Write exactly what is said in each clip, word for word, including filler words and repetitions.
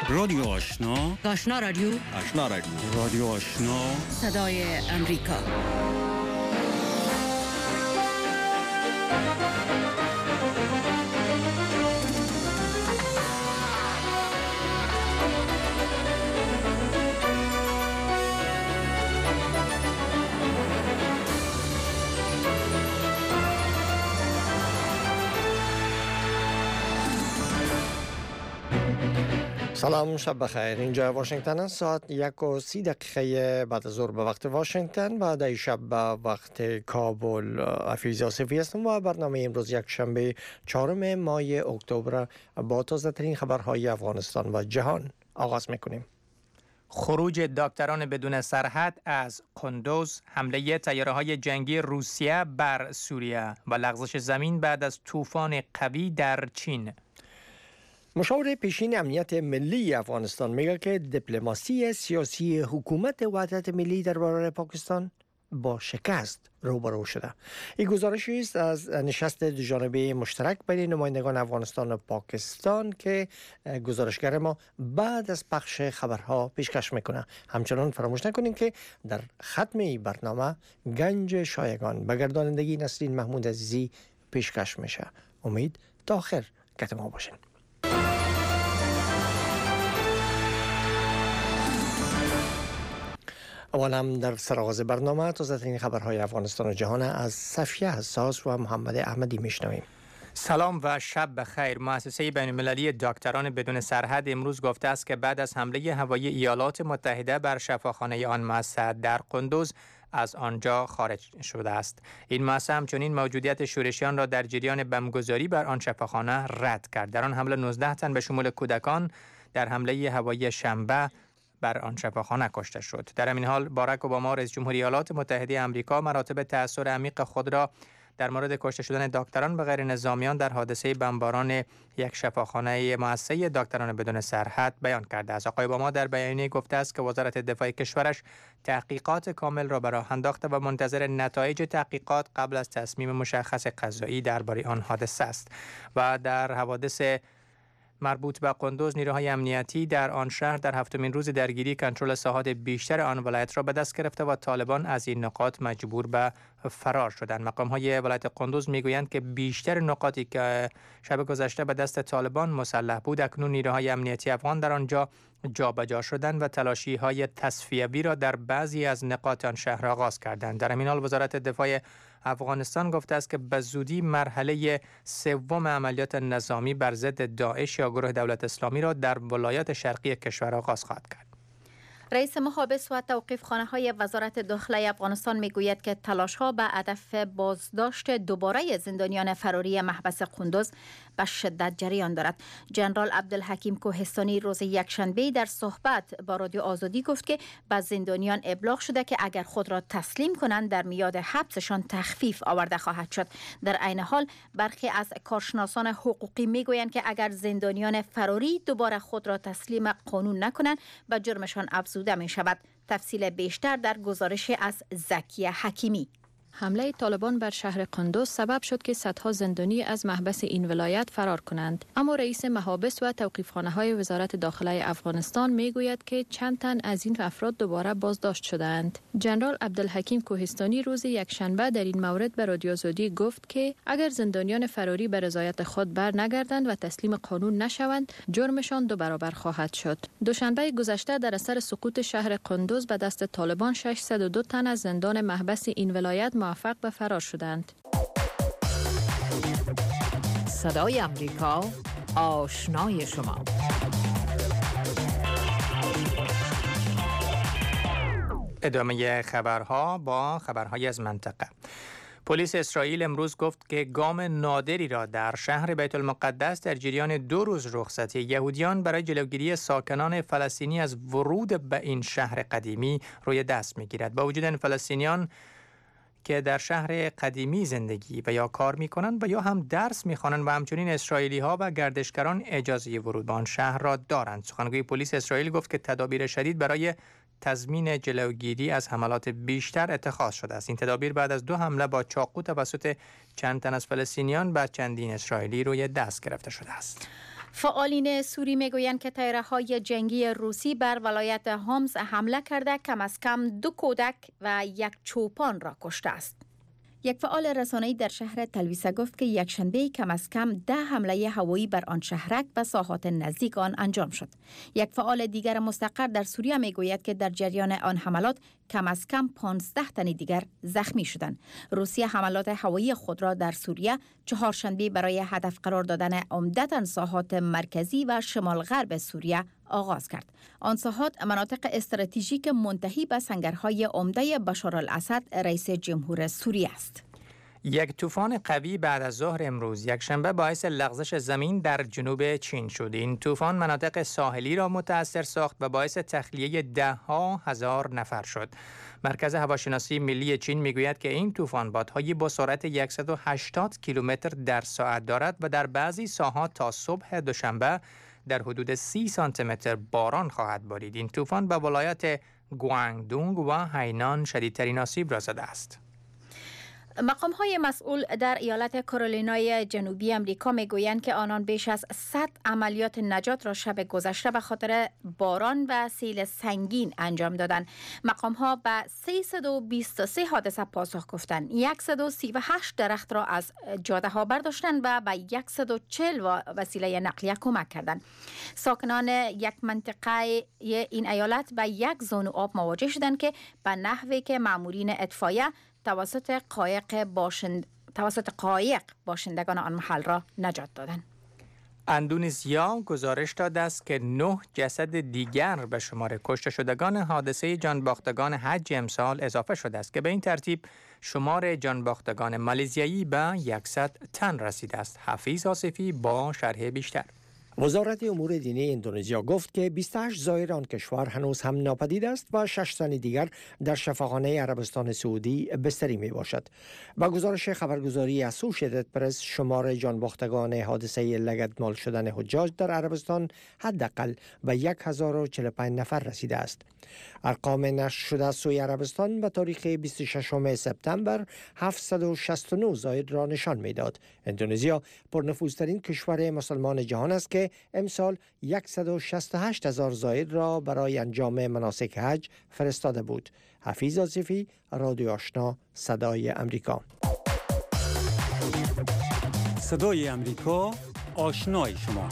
رادیو آشنا، آشنا رادیو، آشنا رادیو، رادیو آشنا، صدای امریکا. سلام، شب بخیر. اینجا واشنگتن است. ساعت یک و سی دقیقه بعد از ظهر به وقت واشنگتن و در شب به وقت کابل. افیز آصفی هستم و برنامه امروز یک شنبه چهارم ماه اکتبر با تازه ترین خبرهای افغانستان و جهان آغاز میکنیم. خروج دکتران بدون سرحد از قندوز، حمله تیاره‌های جنگی روسیه بر سوریه و لغزش زمین بعد از طوفان قوی در چین. مشاور پیشین امنیت ملی افغانستان میگه که دیپلماسی سیاسی حکومت وحدت ملی در برابر پاکستان با شکست روبرو شده. این گزارشی است از نشست دوجانبه مشترک بین نمایندگان افغانستان و پاکستان که گزارشگر ما بعد از پخش خبرها پیشکش میکنه. همچنان فراموش نکنید که در ختم برنامه گنج شایگان به گردانندگی نسرین محمود عزیزی پیشکش میشه. امید تا آخر کت ما باشین. اول هم در سرآغاز برنامه تازه‌ترین خبرهای افغانستان و جهان از صفیه حساس و محمد احمدی میشنویم. سلام و شب بخیر. مؤسسه بین‌المللی دکتران بدون سرحد امروز گفته است که بعد از حمله هوایی ایالات متحده بر شفاخانه آن مؤسسه در قندوز از آنجا خارج شده است. این مؤسسه همچنین موجودیت شورشیان را در جریان بمبگذاری بر آن شفاخانه رد کرد. در آن حمله نوزده تن به شمول کودکان در حمله هوایی شنبه بر آن شفاخانه کشته شد. در همین حال باراک اوباما رئیس جمهور ایالات متحده آمریکا مراتب تأثیر عمیق خود را در مورد کشته شدن دکتران به غیر نظامیان در حادثه بمباران یک شفاخانه مؤسسه دکتران بدون سرحد بیان کرده است. آقای اوباما در بیانیه گفته است که وزارت دفاع کشورش تحقیقات کامل را به راه انداخته و منتظر نتایج تحقیقات قبل از تصمیم مشخص قضایی درباره آن حادثه است. و در حوادث مربوط به قندوز، نیروهای امنیتی در آن شهر در هفتمین روز درگیری کنترل ساحات بیشتر آن ولایت را به دست گرفته و طالبان از این نقاط مجبور به فرار شدند. مقام‌های ولایت قندوز میگویند که بیشتر نقاطی که شب گذشته به دست طالبان مسلح بود اکنون نیروهای امنیتی افغان در آنجا جابجا شدند و تلاشی‌های تصفیه‌ای را در بعضی از نقاط آن شهر آغاز کردند. در همین حال وزارت دفاع افغانستان گفته است که به زودی مرحله سوم عملیات نظامی بر ضد داعش یا گروه دولت اسلامی را در ولایات شرقی کشور آغاز خواهد کرد. رئیس محابس و توقیفخانه‌های وزارت داخله افغانستان میگوید که تلاش‌ها به هدف بازداشت دوباره زندانیان فراری محبس قندوز به شدت جریان دارد. جنرال عبدالحکیم کوهستانی روز یکشنبه در صحبت با رادیو آزادی گفت که به زندانیان ابلاغ شده که اگر خود را تسلیم کنند در میاد حبسشان تخفیف آورده خواهد شد. در عین حال برخی از کارشناسان حقوقی میگویند که اگر زندانیان فراری دوباره خود را تسلیم قانون نکنند به جرمشان افزوده می شود. تفصیل بیشتر در گزارش از زکیه حکیمی. حمله طالبان بر شهر قندوز سبب شد که صدها زندانی از محبس این ولایت فرار کنند. اما رئیس محابس و توقیفخانه‌های وزارت داخله افغانستان میگوید که چند تن از این افراد دوباره بازداشت شدند. جنرال عبدالحکیم کوهستانی روز یکشنبه در این مورد به رادیو آزادی گفت که اگر زندانیان فراری به رضایت خود بر نگردند و تسلیم قانون نشوند، جرمشان دو برابر خواهد شد. دوشنبه گذشته در اثر سقوط شهر قندوز به دست طالبان ششصد و دو تن از زندان محبس این ولایت موفق به فرار شدند. صدای امریکا، آشنای شما. ادامه خبرها با خبرهای از منطقه. پلیس اسرائیل امروز گفت که گام نادری را در شهر بیت المقدس در جریان دو روز رخصتی یهودیان برای جلوگیری ساکنان فلسطینی از ورود به این شهر قدیمی روی دست می‌گیرد. با وجود این فلسطینیان که در شهر قدیمی زندگی و یا کار می‌کنند و یا هم درس می‌خوانند و همچنین اسرائیلی‌ها و گردشگران اجازه ورود به آن شهر را دارند. سخنگوی پلیس اسرائیل گفت که تدابیر شدید برای تضمین جلوگیری از حملات بیشتر اتخاذ شده است. این تدابیر بعد از دو حمله با چاقو توسط چند تن از فلسطینیان به چندین اسرائیلی روی دست گرفته شده است. فعالین سوری میگویند که طیاره‌های جنگی روسی بر ولایت هومس حمله کرده کم از کم دو کودک و یک چوپان را کشته است. یک فعال رسانه‌ای در شهر تلویسه گفت که یک شنبه کم از کم ده حمله هوایی بر آن شهرک و ساحات نزدیک آن انجام شد. یک فعال دیگر مستقر در سوریه میگوید که در جریان آن حملات کم از کم پانزده تن دیگر زخمی شدند. روسیه حملات هوایی خود را در سوریه چهارشنبه برای هدف قرار دادن عمدتاً ساحات مرکزی و شمال غرب سوریه آغاز کرد. آن ساحات مناطق استراتژیک منتهی به سنگرهای عمده بشار الاسد رئیس جمهور سوریه است. یک طوفان قوی بعد از ظهر امروز یکشنبه باعث لغزش زمین در جنوب چین شد. این طوفان مناطق ساحلی را متاثر ساخت و باعث تخلیه ده ها هزار نفر شد. مرکز هواشناسی ملی چین میگوید که این طوفان بادهایی با سرعت صد و هشتاد کیلومتر در ساعت دارد و در بعضی ساحات تا صبح دوشنبه در حدود سی سانتی متر باران خواهد بارید. این طوفان به ولایت گوانگدونگ و هینان شدیدترین آسیب را زده است. مقام‌های مسئول در ایالت کارولینای جنوبی آمریکا میگویند که آنان بیش از صد عملیات نجات را شب گذشته به خاطر باران و سیل سنگین انجام دادند. مقام‌ها به سیصد و بیست و سه حادثه پاسخ گفتند. صد و سی و هشت درخت را از جاده‌ها برداشتند و به صد و چهل وسیله نقلیه کمک کردند. ساکنان یک منطقه این ایالت به یک زون آب مواجه شدند که به نحوی که مامورین اطفائیه توسط قایق باشند توسط قایق باشندگان آن محل را نجات دادند. اندونزیا گزارش داده است که نه جسد دیگر به شمار کشته شدگان حادثه جانباختگان حج امسال اضافه شده است که به این ترتیب شمار جانباختگان مالزیایی به صد تن رسیده است. حفیظ آصفی با شرح بیشتر. وزارت امور دینی اندونزیا گفت که بیست و هشت زائر آن کشور هنوز هم ناپدید است و شش تن دیگر در شفاخانه عربستان سعودی بستری می باشد. با گزارش خبرگزاری اسوشیتد پرس شمار جانباختگان حادثه لگدمال شدن حجاج در عربستان حداقل به هزار و چهل و پنج نفر رسیده است. ارقام نشر شده سوی عربستان به تاریخ بیست و ششم سپتامبر هفتصد و شصت و نه زائر را نشان میداد. اندونزیا پرنفوذترین کشور مسلمان جهان است که امسال صد و شصت و هشت هزار زائر را برای انجام مناسک حج فرستاده بود. حفیظ آصفی، رادیو آشنا، صدای امریکا. صدای امریکا، آشنای شما.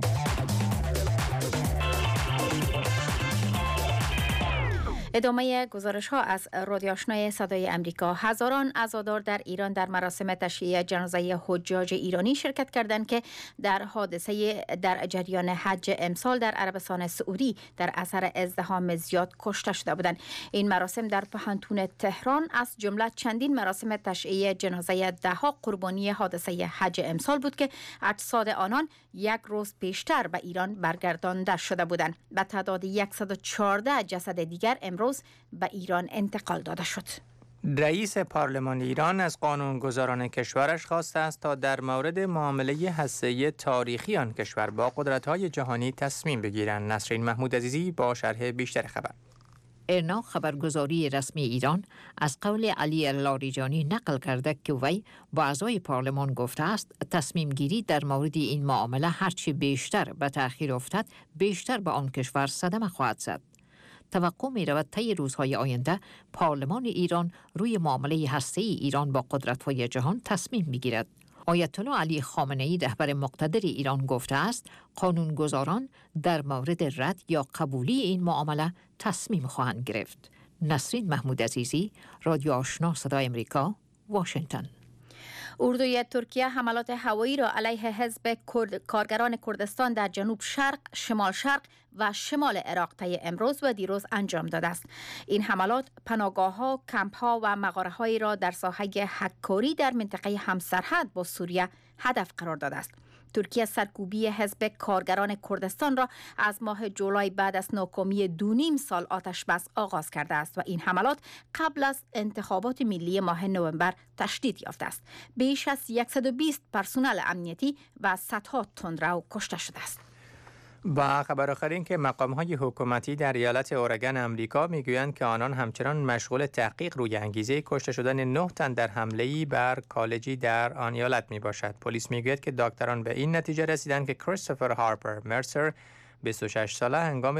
ادامه گزارش ها از رادیو آشنای صدای امریکا. هزاران عزادار در ایران در مراسم تشییع جنازه حجاج ایرانی شرکت کردند که در حادثه در جریان حج امسال در عربستان سعودی در اثر ازدحام زیاد کشته شده بودند. این مراسم در پهنتون تهران از جمله چندین مراسم تشییع جنازه ده ها قربانی حادثه حج امسال بود که اجساد آنان یک روز پیشتر به ایران برگردانده شده بودند. به تعداد صد و چهارده جسد دیگر امروز به ایران انتقال داده شد. رئیس پارلمان ایران از قانونگذاران کشورش خواسته است تا در مورد معامله هسته‌ای تاریخی آن کشور با قدرت‌های جهانی تصمیم بگیرند. نسرین محمود عزیزی با شرح بیشتر خبر. ارنا خبرگزاری رسمی ایران از قول علی لاریجانی نقل کرده که وی با اعضای پارلمان گفته است تصمیم گیری در مورد این معامله هرچی بیشتر به تأخیر افتد بیشتر به آن کشور صدمه خواهد زد. توقع می رود طی روزهای آینده پارلمان ایران روی معامله هسته‌ای ایران با قدرت‌های جهان تصمیم بگیرد. آیت الله علی خامنه‌ای رهبر مقتدر ایران گفته است قانونگذاران در مورد رد یا قبولی این معامله تصمیم خواهند گرفت. نسرین محمود عزیزی، رادیو آشنا صدای امریکا، واشنگتن. اردوی ترکیه حملات هوایی را علیه حزب کرد، کارگران کردستان در جنوب شرق، شمال شرق و شمال عراق طی امروز و دیروز انجام داده است. این حملات پناهگاه‌ها، کمپ‌ها و مغاره‌هایی را در ساحه حکاری در منطقه همسرحد با سوریه هدف قرار داده است. ترکیه سرکوبی حزب کارگران کردستان را از ماه جولای بعد از ناکامی دو نیم سال آتش بس آغاز کرده است و این حملات قبل از انتخابات ملی ماه نوامبر تشدید یافته است. بیش از صد و بیست پرسنل امنیتی و صدها تندرو کشته شده است. با خبر آخر این که مقام‌های حکومتی در ایالت اورگن امریکا میگویند که آنان همچنان مشغول تحقیق روی انگیزه کشته شدن نه تن در حمله‌ای بر کالجی در آن ایالت میباشد. پلیس میگوید که دکتران به این نتیجه رسیدند که کریستوفر هارپر مرسر بیست و شش ساله هنگام